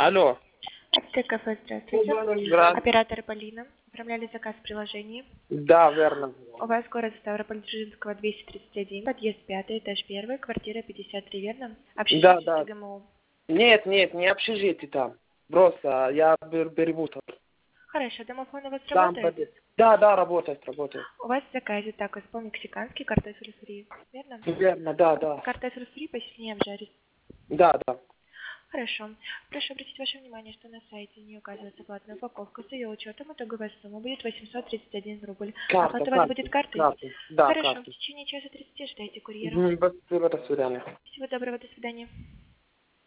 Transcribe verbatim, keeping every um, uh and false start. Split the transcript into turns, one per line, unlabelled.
Алло.
Это кафе, здравствуйте.
Здравствуйте.
Оператор Полина. Оформляли заказ в приложении.
Да, верно.
У вас город Ставрополь, Дзержинского, двести тридцать один, подъезд пятый, этаж первый, квартира пятьдесят три, верно?
Да,
Общежитие
да.
ТГМУ.
Нет, нет, не общежитие там. Просто я бер- перепутал.
Хорошо, домофон у вас
Там
работает?
подъезд. Да, да, работает, работает.
У вас в заказе такос по-мексикански, картофель фри, верно?
Верно, да, да.
Картофель фри посильнее обжарить.
Да, да.
Хорошо. Прошу обратить ваше внимание, что на сайте не указывается платная упаковка. С ее учетом итоговая сумма будет восемьсот тридцать один рубль.
Карта,
Оплата у вас будет
карта,
картой?
карта. Да,
Хорошо. В
карта.
течение часа тридцати ждайте курьера.
Угу, спасибо, до свидания.
Всего доброго, до свидания.